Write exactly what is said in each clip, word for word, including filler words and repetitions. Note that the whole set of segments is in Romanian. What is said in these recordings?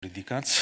Ridicați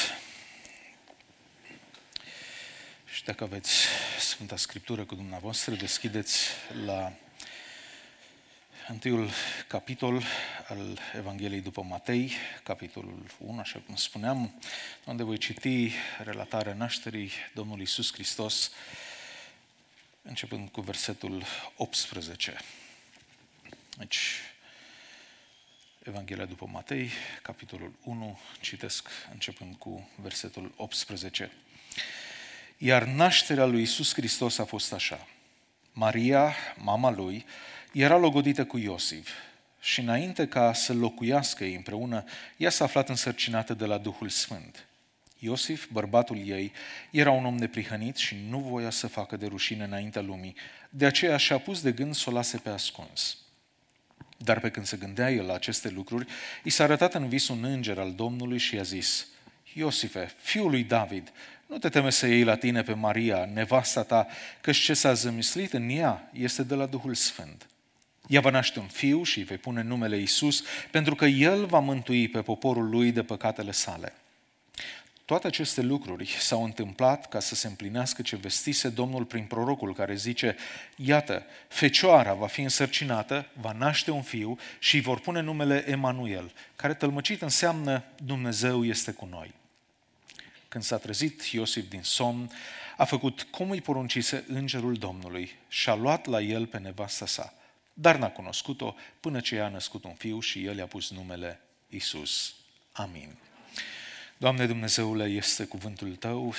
și dacă aveți Sfânta Scriptură cu dumneavoastră, deschideți la întâiul capitol al Evangheliei după Matei, capitolul unu, așa cum spuneam, unde voi citi relatarea nașterii Domnului Iisus Hristos, începând cu versetul optsprezece. Deci, Evanghelia după Matei, capitolul unu, citesc începând cu versetul optsprezece. Iar nașterea lui Iisus Hristos a fost așa. Maria, mama lui, era logodită cu Iosif și înainte ca să locuiască ei împreună, ea s-a aflat însărcinată de la Duhul Sfânt. Iosif, bărbatul ei, era un om neprihănit și nu voia să facă de rușine înaintea lumii, de aceea și-a pus de gând să o lase pe ascuns. Dar pe când se gândea el la aceste lucruri, i s-a arătat în vis un înger al Domnului și i-a zis: Iosife, fiul lui David, nu te teme să iei la tine pe Maria, nevasta ta, căci ce s-a zămislit în ea este de la Duhul Sfânt. Ea va naște un fiu și îi vei pune numele Iisus, pentru că el va mântui pe poporul lui de păcatele sale. Toate aceste lucruri s-au întâmplat ca să se împlinească ce vestise Domnul prin prorocul care zice: Iată, fecioara va fi însărcinată, va naște un fiu și îi vor pune numele Emanuel, care tălmăcit înseamnă Dumnezeu este cu noi. Când s-a trezit Iosif din somn, a făcut cum îi poruncise îngerul Domnului și a luat la el pe nevasta sa, dar n-a cunoscut-o până ce ea a născut un fiu și el i-a pus numele Iisus. Amin. Doamne Dumnezeule, este cuvântul Tău,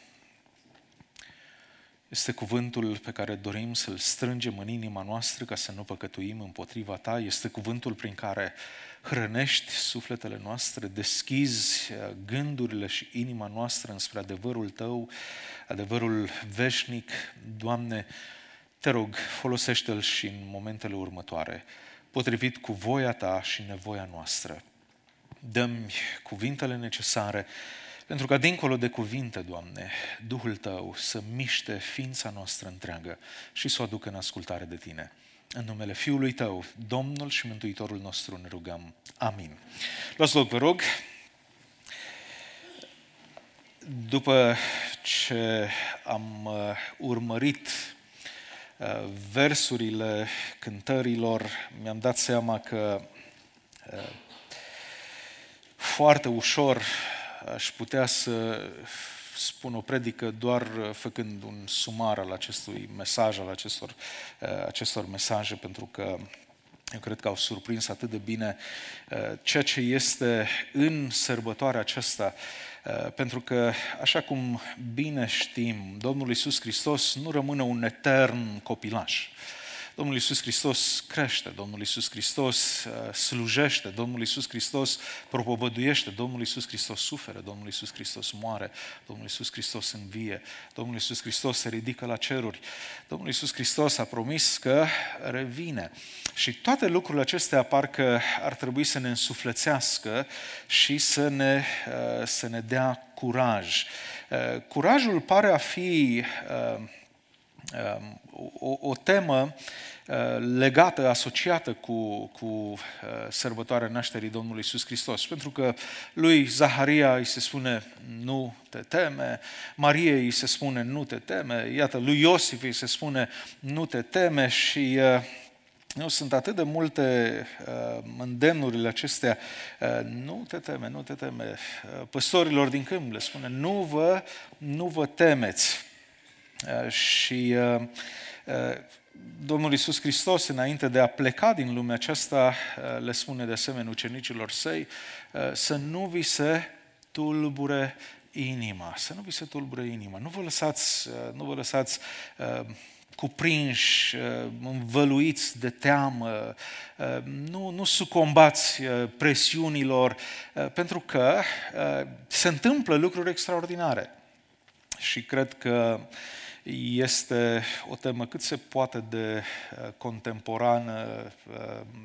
este cuvântul pe care dorim să-L strângem în inima noastră ca să nu păcătuim împotriva Ta, este cuvântul prin care hrănești sufletele noastre, deschizi gândurile și inima noastră înspre adevărul Tău, adevărul veșnic. Doamne, Te rog, folosește-L și în momentele următoare, potrivit cu voia Ta și nevoia noastră. Dă-mi cuvintele necesare, pentru ca dincolo de cuvinte, Doamne, Duhul Tău să miște ființa noastră întreagă și să o aducă în ascultare de Tine. În numele Fiului Tău, Domnul și Mântuitorul nostru, ne rugăm. Amin. Luați loc, vă rog. După ce am urmărit versurile cântărilor, mi-am dat seama că foarte ușor aș putea să spun o predică doar făcând un sumar al acestui mesaj, al acestor, acestor mesaje, pentru că eu cred că au surprins atât de bine ceea ce este în sărbătoarea aceasta, pentru că, așa cum bine știm, Domnul Iisus Hristos nu rămâne un etern copilaș. Domnul Iisus Hristos crește, Domnul Iisus Hristos slujește, Domnul Iisus Hristos propovăduiește, Domnul Iisus Hristos suferă, Domnul Iisus Hristos moare, Domnul Iisus Hristos învie, Domnul Iisus Hristos se ridică la ceruri, Domnul Iisus Hristos a promis că revine. Și toate lucrurile acestea parcă ar trebui să ne însuflețească și să ne, să ne dea curaj. Curajul pare a fi O, o temă legată, asociată cu, cu sărbătoarea nașterii Domnului Iisus Hristos. Pentru că lui Zaharia îi se spune nu te teme, Mariei îi se spune nu te teme, iată, lui Iosif îi se spune nu te teme și nu, sunt atât de multe uh, îndemnurile acestea, uh, nu te teme, nu te teme. Uh, păstorilor din câmp le spune nu vă, nu vă temeți. Uh, și uh, uh, Domnul Iisus Hristos, înainte de a pleca din lumea aceasta, uh, le spune de asemenea ucenicilor săi uh, să nu vi se tulbure inima, să nu vi se tulbure inima, nu vă lăsați, uh, nu vă lăsați uh, cuprinși, învăluiți de teamă, nu, nu sucombați presiunilor, pentru că se întâmplă lucruri extraordinare. Și cred că este o temă cât se poate de contemporană,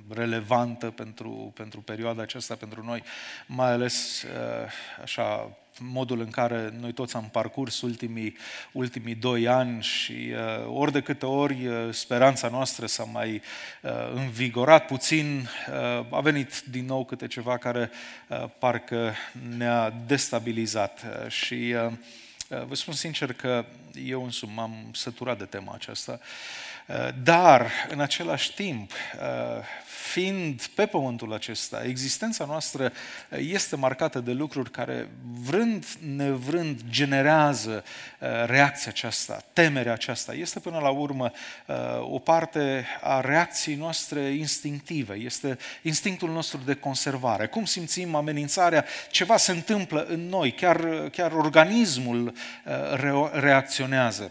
relevantă pentru, pentru perioada aceasta, pentru noi, mai ales așa modul în care noi toți am parcurs ultimii, ultimii doi ani și uh, ori de câte ori uh, speranța noastră s-a mai uh, învigorat puțin, uh, a venit din nou câte ceva care uh, parcă ne-a destabilizat. Uh, și uh, vă spun sincer că eu însumi m-am săturat de tema aceasta, uh, dar în același timp, uh, fiind pe pământul acesta, existența noastră este marcată de lucruri care, vrând nevrând, generează reacția aceasta, temerea aceasta. Este până la urmă o parte a reacției noastre instinctive, este instinctul nostru de conservare. Cum simțim amenințarea, ceva se întâmplă în noi, chiar, chiar organismul reacționează.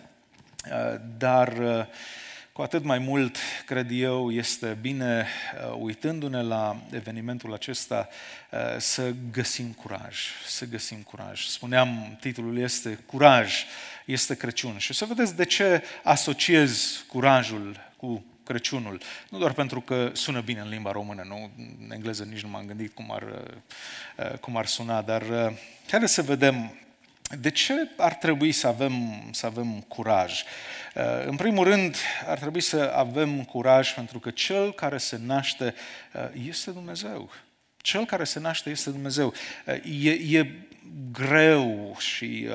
Dar cu atât mai mult, cred eu, este bine, uitându-ne la evenimentul acesta, să găsim curaj, să găsim curaj. Spuneam, titlul este Curaj, este Crăciun. Și să vedeți de ce asociez curajul cu Crăciunul. Nu doar pentru că sună bine în limba română, nu? În engleză nici nu m-am gândit cum ar, cum ar suna, dar haideți să vedem de ce ar trebui să avem, să avem curaj. În primul rând, ar trebui să avem curaj pentru că Cel care se naște este Dumnezeu. Cel care se naște este Dumnezeu. E, e greu și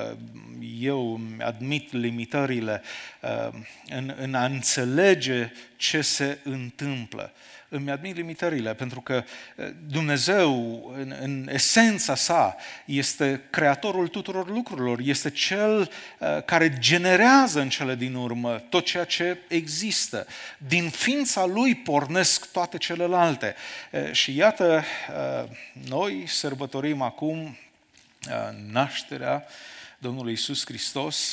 eu îmi admit limitările în, în a înțelege ce se întâmplă. Îmi admit limitările, pentru că Dumnezeu, în, în esența sa, este creatorul tuturor lucrurilor, este Cel uh, care generează în cele din urmă tot ceea ce există. Din ființa Lui pornesc toate celelalte. Uh, și iată, uh, noi sărbătorim acum uh, nașterea Domnului Iisus Hristos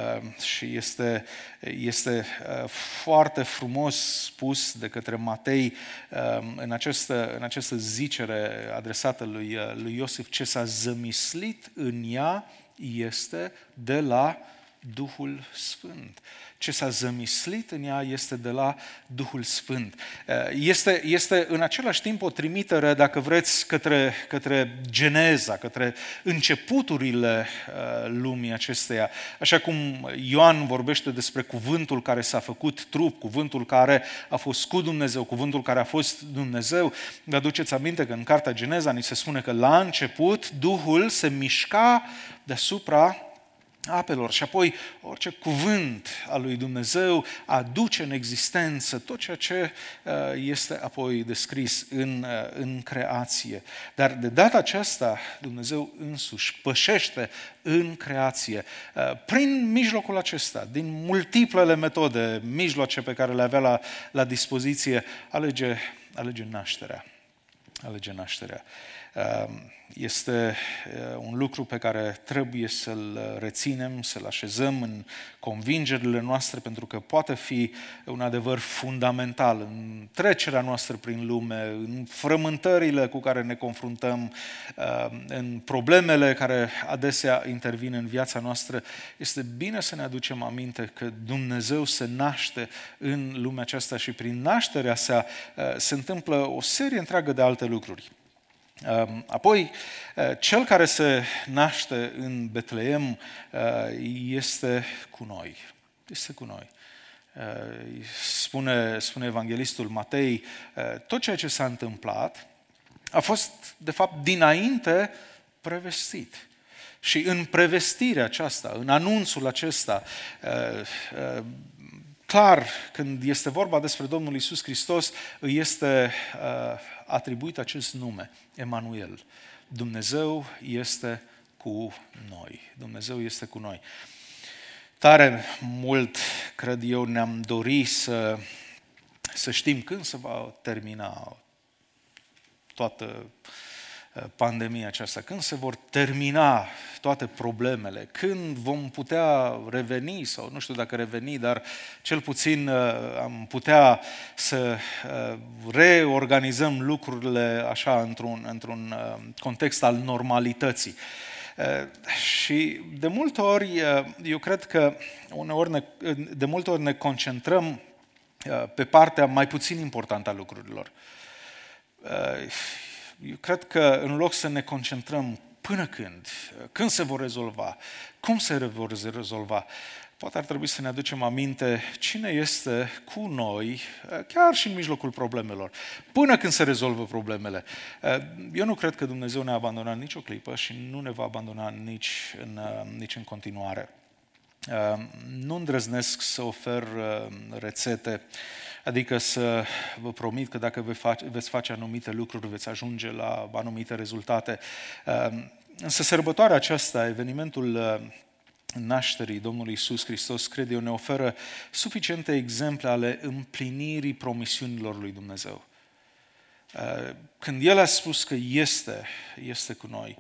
și este, este foarte frumos spus de către Matei în această, în această zicere adresată lui, lui Iosif: ce s-a zămislit în ea este de la Duhul Sfânt. Ce s-a zămislit în ea este de la Duhul Sfânt. Este, este în același timp o trimitere, dacă vreți, către, către geneza, către începuturile lumii acesteia. Așa cum Ioan vorbește despre cuvântul care s-a făcut trup, cuvântul care a fost cu Dumnezeu, cuvântul care a fost Dumnezeu. Vă aduceți aminte că în cartea Geneza ni se spune că la început Duhul se mișca deasupra apelor și apoi orice cuvânt al lui Dumnezeu aduce în existență tot ceea ce este apoi descris în, în creație. Dar de data aceasta Dumnezeu însuși pășește în creație. Prin mijlocul acesta, din multiplele metode, mijloace pe care le avea la, la dispoziție, alege, alege nașterea. Alege nașterea. Este un lucru pe care trebuie să-l reținem, să-l așezăm în convingerile noastre, pentru că poate fi un adevăr fundamental în trecerea noastră prin lume, în frământările cu care ne confruntăm, în problemele care adesea intervin în viața noastră. Este bine să ne aducem aminte că Dumnezeu se naște în lumea aceasta și prin nașterea sa se întâmplă o serie întreagă de alte lucruri. Apoi, Cel care se naște în Betleem este cu noi. Este cu noi. Spune, spune evanghelistul Matei, tot ceea ce s-a întâmplat a fost, de fapt, dinainte prevestit. Și în prevestirea aceasta, în anunțul acesta, clar, când este vorba despre Domnul Iisus Hristos, îi este atribuit acest nume, Emanuel. Dumnezeu este cu noi. Dumnezeu este cu noi. Tare mult, cred eu, ne-am dorit să, să știm când se va termina toată pandemia aceasta, când se vor termina toate problemele, când vom putea reveni, sau nu știu dacă reveni, dar cel puțin am putea să reorganizăm lucrurile așa într-un, într-un context al normalității. Și de multe ori, eu cred că uneori ne, de multe ori ne concentrăm pe partea mai puțin importantă a lucrurilor. Eu cred că în loc să ne concentrăm Până când? Când se vor rezolva? Cum se vor rezolva? Poate ar trebui să ne aducem aminte cine este cu noi, chiar și în mijlocul problemelor, până când se rezolvă problemele. Eu nu cred că Dumnezeu ne-a abandonat nicio clipă și nu ne va abandona nici în, nici în continuare. Nu îndrăznesc să ofer rețete, adică să vă promit că dacă veți face anumite lucruri, veți ajunge la anumite rezultate. Însă sărbătoarea aceasta, evenimentul nașterii Domnului Iisus Hristos, cred eu, ne oferă suficiente exemple ale împlinirii promisiunilor lui Dumnezeu. Când El a spus că este, este cu noi,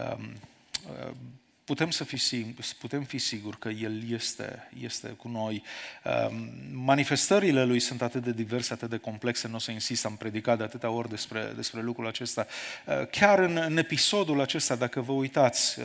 putem, să fi, putem fi siguri că El este, este cu noi. Manifestările Lui sunt atât de diverse, atât de complexe, nu o să insist, am predicat de atâtea ori despre, despre lucrul acesta. Chiar în, în episodul acesta, dacă vă uitați,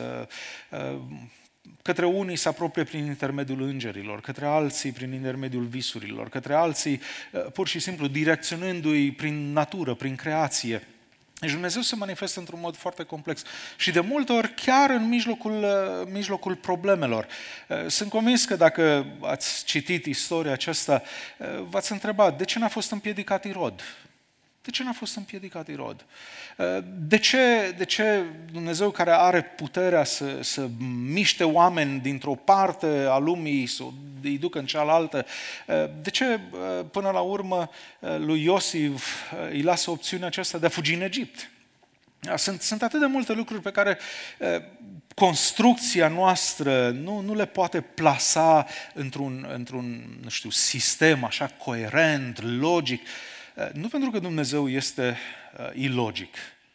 către unii se apropie prin intermediul îngerilor, către alții prin intermediul visurilor, către alții pur și simplu direcționându-i prin natură, prin creație. Deci Dumnezeu se manifestă într-un mod foarte complex și de multe ori chiar în mijlocul, mijlocul problemelor. Sunt convins că dacă ați citit istoria aceasta, v-ați întrebat de ce n-a fost împiedicat Irod? De ce n-a fost împiedicat Irod? De ce, de ce Dumnezeu, care are puterea să, să miște oameni dintr-o parte a lumii, să îi ducă în cealaltă, de ce până la urmă lui Iosif îi lasă opțiunea aceasta de a fugi în Egipt? Sunt, sunt atât de multe lucruri pe care construcția noastră nu, nu le poate plasa într-un, într-un, nu știu, sistem așa coerent, logic. Nu pentru că Dumnezeu este uh, ilogic,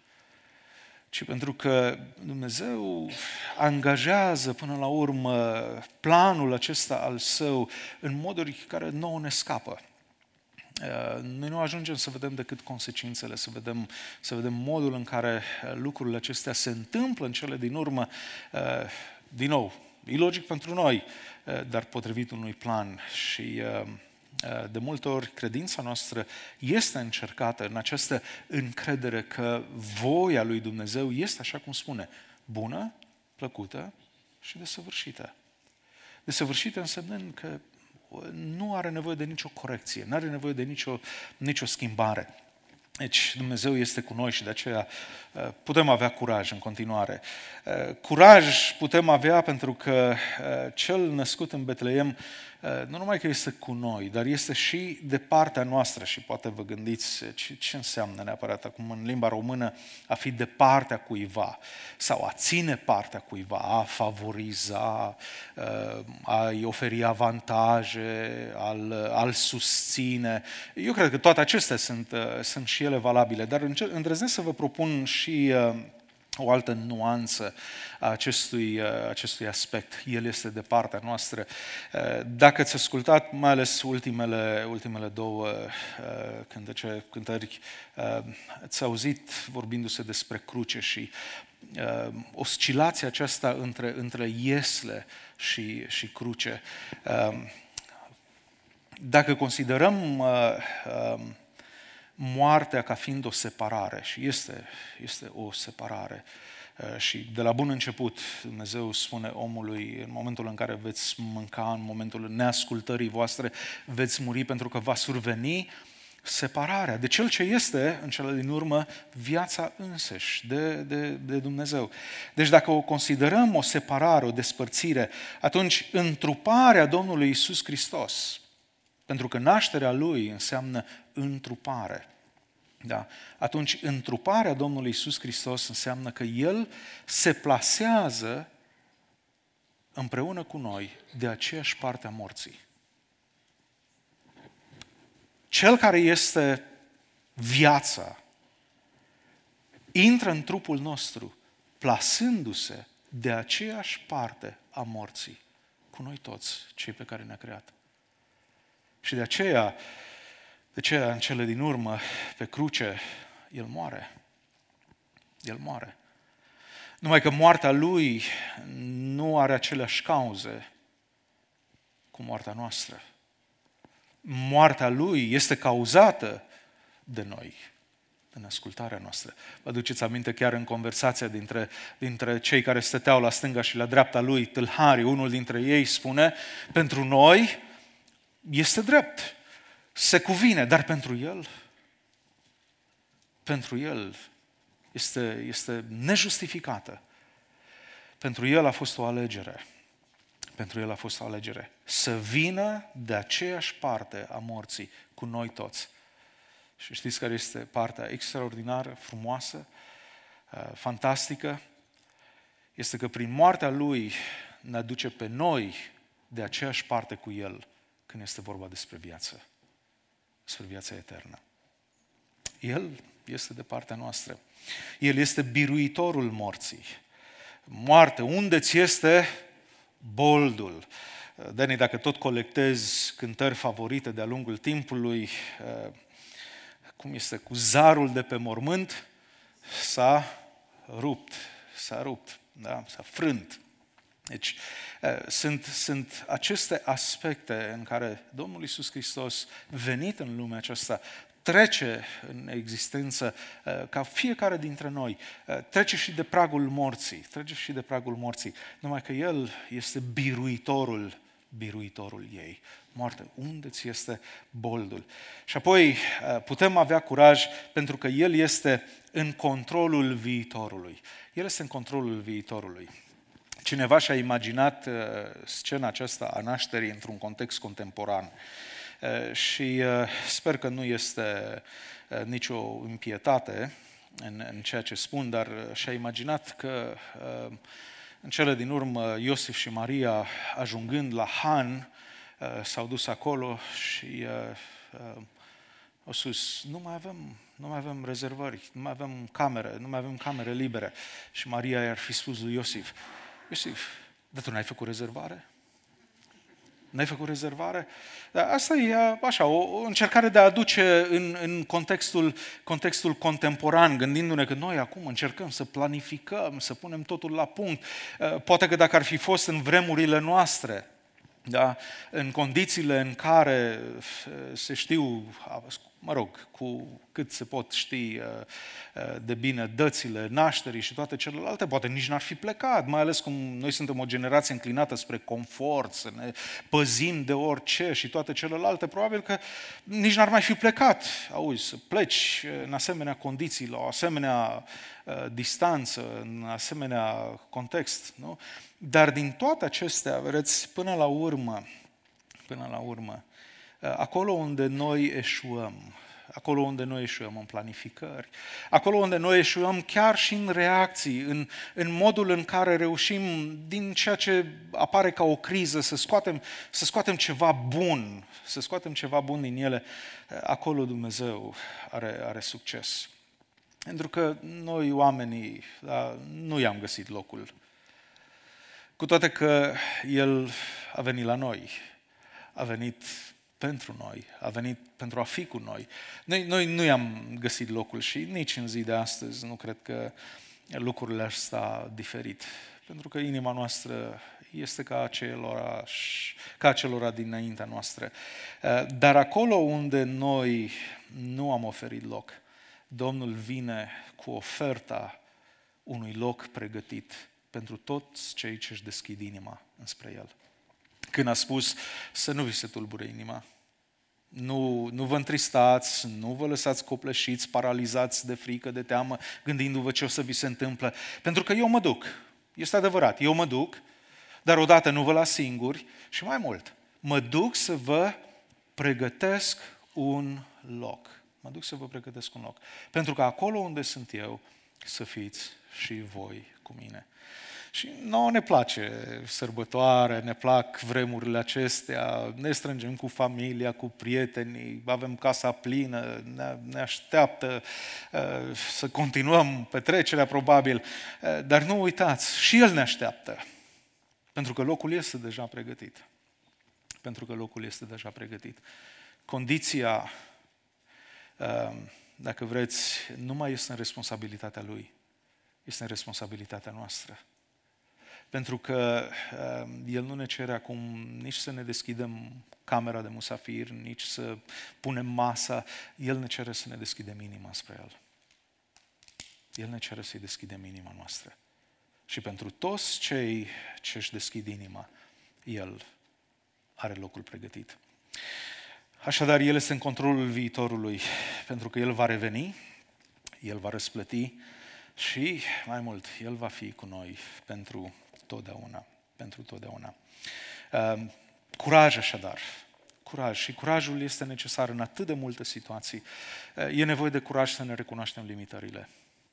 ci pentru că Dumnezeu angajează până la urmă planul acesta al Său în moduri care nouă ne scapă. Uh, noi nu ajungem să vedem decât consecințele, să vedem, să vedem modul în care lucrurile acestea se întâmplă în cele din urmă. Uh, din nou, ilogic pentru noi, uh, dar potrivit unui plan și... Uh, De multe ori, credința noastră este încercată în această încredere că voia lui Dumnezeu este, așa cum spune, bună, plăcută și desăvârșită. Desăvârșită însemnând că nu are nevoie de nicio corecție, nu are nevoie de nicio, nicio schimbare. Deci Dumnezeu este cu noi și de aceea putem avea curaj în continuare. Curaj putem avea pentru că cel născut în Betleem nu numai că este cu noi, dar este și de partea noastră și poate vă gândiți ce, ce înseamnă neapărat acum în limba română a fi de partea cuiva sau a ține partea cuiva, a favoriza, a-i oferi avantaje, al, al susține. Eu cred că toate acestea sunt, sunt și ele valabile, dar îndrăznesc să vă propun și o altă nuanță a acestui, acestui aspect. El este de partea noastră. Dacă ați ascultat, mai ales ultimele, ultimele două cântece, cântări, ați auzit vorbindu-se despre cruce și oscilația aceasta între, între iesle și, și cruce. Dacă considerăm moartea ca fiind o separare, și este, este o separare. Și de la bun început Dumnezeu spune omului, în momentul în care veți mânca, în momentul neascultării voastre, veți muri pentru că va surveni separarea de cel ce este, în cele din urmă, viața însăși de, de, de Dumnezeu. Deci dacă o considerăm o separare, o despărțire, atunci întruparea Domnului Iisus Hristos, pentru că nașterea Lui înseamnă întrupare. Da? Atunci, întruparea Domnului Iisus Hristos înseamnă că El se plasează împreună cu noi de aceeași parte a morții. Cel care este viața intră în trupul nostru, plasându-se de aceeași parte a morții cu noi toți, cei pe care ne-a creat. Și de aceea, de aceea, în cele din urmă, pe cruce, El moare. El moare. Numai că moartea Lui nu are aceleași cauze cu moartea noastră. Moartea Lui este cauzată de noi. în ascultarea noastră. Vă aduceți aminte chiar în conversația dintre, dintre cei care stăteau la stânga și la dreapta lui, tâlharii, unul dintre ei spune, pentru noi este drept, se cuvine, dar pentru el, pentru el este, este nejustificată. Pentru el a fost o alegere. Pentru el a fost o alegere. Să vină de aceeași parte a morții cu noi toți. Și știți care este partea extraordinară, frumoasă, fantastică? Este că prin moartea lui ne aduce pe noi de aceeași parte cu el când este vorba despre viață. Despre viața eternă. El este de partea noastră. El este biruitorul morții. Moarte, unde ți este boldul? Dani, dacă tot colectezi cântări favorite de-a lungul timpului, cum este cu zarul de pe mormânt, s-a rupt, s-a rupt, da? S-a frânt. Deci sunt, sunt aceste aspecte în care Domnul Iisus Hristos, venit în lumea aceasta, trece în existență ca fiecare dintre noi, trece și de pragul morții, trece și de pragul morții, numai că El este biruitorul, biruitorul ei. Moarte, unde ți este boldul? Și apoi putem avea curaj pentru că El este în controlul viitorului. El este în controlul viitorului. Cineva și-a imaginat scena aceasta a nașterii într-un context contemporan. Și sper că nu este nicio impietate în, în ceea ce spun, dar și-a imaginat că în cele din urmă Iosif și Maria, ajungând la Han, s-au dus acolo și au spus, nu mai avem, nu mai avem rezervări, nu mai avem camere, nu mai avem camere libere. Și Maria i-ar fi spus lui Iosif, Iosif, dar tu n-ai făcut rezervare? N-ai făcut rezervare? Dar asta e așa, o încercare de a aduce în, în contextul, contextul contemporan, gândindu-ne că noi acum încercăm să planificăm, să punem totul la punct. Poate că dacă ar fi fost în vremurile noastre, da, în condițiile în care se știu, mă rog, cu cât se pot ști de bine dățile nașterii și toate celelalte, poate nici n-ar fi plecat, mai ales cum noi suntem o generație înclinată spre confort, să ne păzim de orice și toate celelalte, probabil că nici n-ar mai fi plecat. Auzi, să pleci în asemenea condiții, la o asemenea distanță, în asemenea context, nu? Dar din toate acestea, vedeți, până la urmă, până la urmă, acolo unde noi eșuăm, acolo unde noi eșuăm în planificări, acolo unde noi eșuăm chiar și în reacții, în, în modul în care reușim din ceea ce apare ca o criză să scoatem, să scoatem ceva bun, să scoatem ceva bun din ele, acolo Dumnezeu are, are succes. Pentru că noi oamenii da, nu i-am găsit locul. Cu toate că El a venit la noi, a venit pentru noi, a venit pentru a fi cu noi. Noi, noi nu i-am găsit locul și nici în zi de astăzi nu cred că lucrurile ar sta diferit. Pentru că inima noastră este ca acelora, ca acelora dinaintea noastră. Dar acolo unde noi nu am oferit loc, Domnul vine cu oferta unui loc pregătit pentru toți cei ce își deschid inima înspre El. Când a spus să nu vi se tulbure inima, nu, nu vă întristați, nu vă lăsați copleșiți, paralizați de frică, de teamă, gândindu-vă ce o să vi se întâmplă. Pentru că eu mă duc, este adevărat, eu mă duc, dar odată nu vă las singuri și mai mult, mă duc să vă pregătesc un loc. Mă duc să vă pregătesc un loc. Pentru că acolo unde sunt eu, să fiți și voi cu mine. Și nouă ne place sărbătoare, ne plac vremurile acestea, ne strângem cu familia, cu prietenii, avem casa plină, ne, ne așteaptă uh, să continuăm petrecerea probabil, uh, dar nu uitați, și El ne așteaptă, pentru că locul este deja pregătit. Pentru că locul este deja pregătit. Condiția, uh, dacă vreți, nu mai este în responsabilitatea Lui, este în responsabilitatea noastră. Pentru că uh, El nu ne cere acum nici să ne deschidem camera de musafir, nici să punem masa. El ne cere să ne deschidem inima spre El. El ne cere să-i deschidem inima noastră. Și pentru toți cei ce își deschid inima, El are locul pregătit. Așadar, El este în controlul viitorului, pentru că El va reveni, El va răsplăti și, mai mult, El va fi cu noi pentru totdeauna. Pentru totdeauna. Curaj, așadar. Curaj. Și curajul este necesar în atât de multe situații. E nevoie de curaj să ne recunoaștem limitările.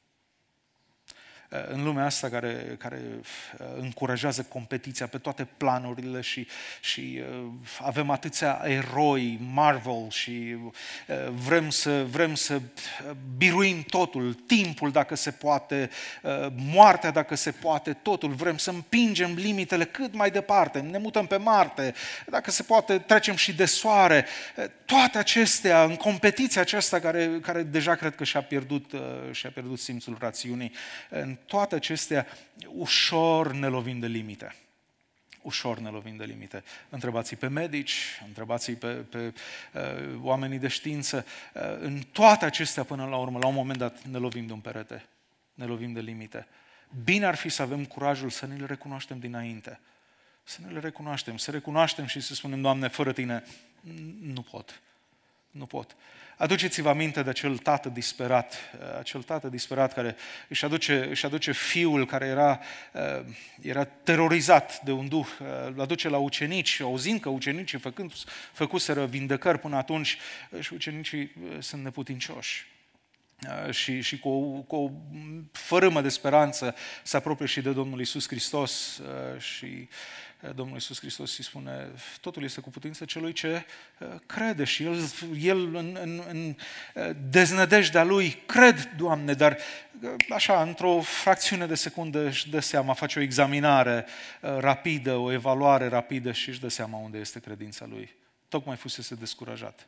În lumea asta care, care încurajează competiția pe toate planurile și, și avem atâția eroi, Marvel și vrem să, vrem să biruim totul, timpul dacă se poate, moartea dacă se poate, totul, vrem să împingem limitele cât mai departe, ne mutăm pe Marte, dacă se poate trecem și de soare, toate acestea în competiția aceasta care, care deja cred că și-a pierdut, și-a pierdut simțul rațiunii, în toate acestea, ușor ne lovim de limite. Ușor ne lovim de limite. Întrebați-i pe medici, întrebați-i pe, pe uh, oamenii de știință. Uh, în toate acestea, până la urmă, la un moment dat, ne lovim de un perete. Ne lovim de limite. Bine ar fi să avem curajul să ne le recunoaștem dinainte. Să ne le recunoaștem, să recunoaștem și să spunem, Doamne, fără Tine nu pot. Nu pot. Aduceți-vă aminte de acel tată disperat, acel tată disperat care își aduce, își aduce fiul care era, era terorizat de un duh, îl aduce la ucenici, auzind că ucenicii făcând, făcuseră vindecări până atunci și ucenicii sunt neputincioși. Și, și cu, o, cu o fărâmă de speranță se apropie și de Domnul Iisus Hristos și Domnul Iisus Hristos îi spune, totul este cu putință celui ce crede și el, el în, în, în deznădejdea lui, cred, Doamne, dar așa, într-o fracțiune de secundă își dă seama, face o examinare rapidă, o evaluare rapidă și își dă seama unde este credința lui. Tocmai fusese descurajat.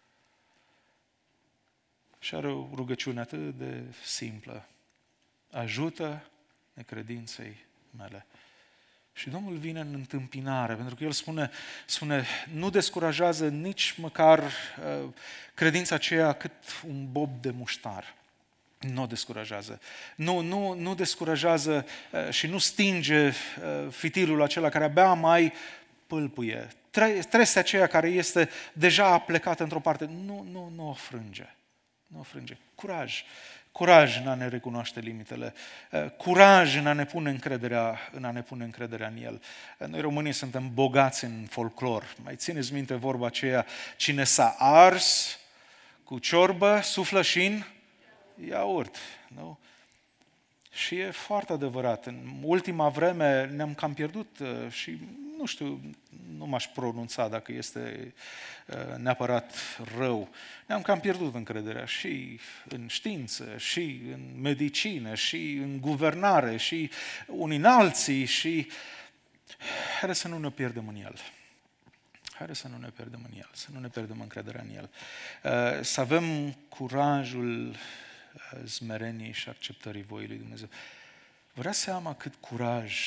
Și are o rugăciune atât de simplă. Ajută necredinței mele. Și Domnul vine în întâmpinare, pentru că El spune, spune nu descurajează nici măcar uh, credința aceea cât un bob de muștar. Nu o descurajează. Nu, nu, nu descurajează uh, și nu stinge uh, fitilul acela care abia mai pâlpâie. Trestea aceea care este deja plecată într-o parte. Nu, nu, nu o frânge. Nu o frânge. Curaj. Curaj în a ne recunoaște limitele. Curaj în a ne pune încrederea, în a ne pune încrederea în El. Noi românii suntem bogați în folclor. Mai țineți minte vorba aceea, cine s-a ars cu ciorbă, suflă și în iaurt. Nu? Și e foarte adevărat. În ultima vreme ne-am cam pierdut și nu știu, nu m-aș pronunța dacă este neapărat rău. Ne-am cam pierdut încrederea și în știință, și în medicină, și în guvernare, și unii în alții și haideți să nu ne pierdem în El. Haideți să nu ne pierdem în El, să nu ne pierdem încrederea în El. Să avem curajul smereniei și acceptării voii lui Dumnezeu. Vă dați seama cât curaj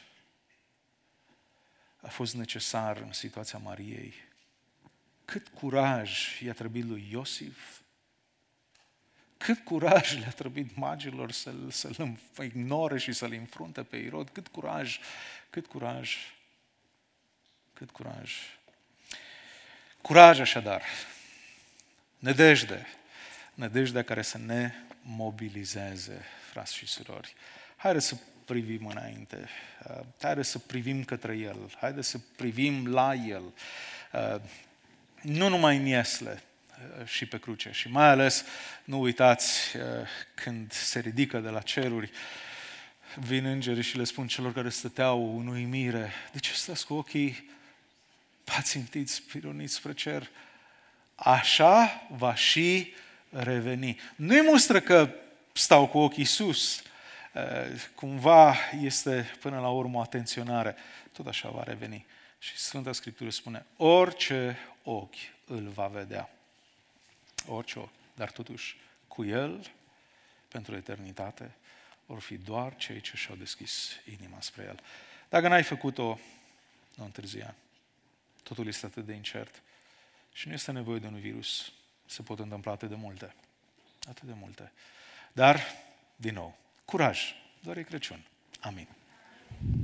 a fost necesar în situația Mariei? Cât curaj i-a trebuit lui Iosif? Cât curaj le-a trebuit magilor să-l, să-l ignore și să-l înfrunte pe Irod? Cât curaj, cât curaj, cât curaj. Curaj așadar, nădejde, nădejdea care să ne mobilizeze, frați și surori. Haideți să privim înainte, haideți să privim către El, haideți să privim la El, nu numai în iesle și pe cruce. Și mai ales, nu uitați, când se ridică de la ceruri, vin îngerii și le spun celor care stăteau în uimire, de ce stați cu ochii pațintiți, pironiți spre cer? Așa va și reveni. Nu-i mustră că stau cu ochii sus, cumva este până la urmă o atenționare, tot așa va reveni. Și Sfânta Scriptură spune, orice ochi îl va vedea. Orice ochi. Dar totuși, cu El, pentru eternitate, vor fi doar cei ce și-au deschis inima spre El. Dacă n-ai făcut-o, nu întârzia. Totul este atât de incert. Și nu este nevoie de un virus. Se pot întâmpla atât de multe. Atât de multe. Dar din nou. Curaj! Doar e Crăciun. Amin.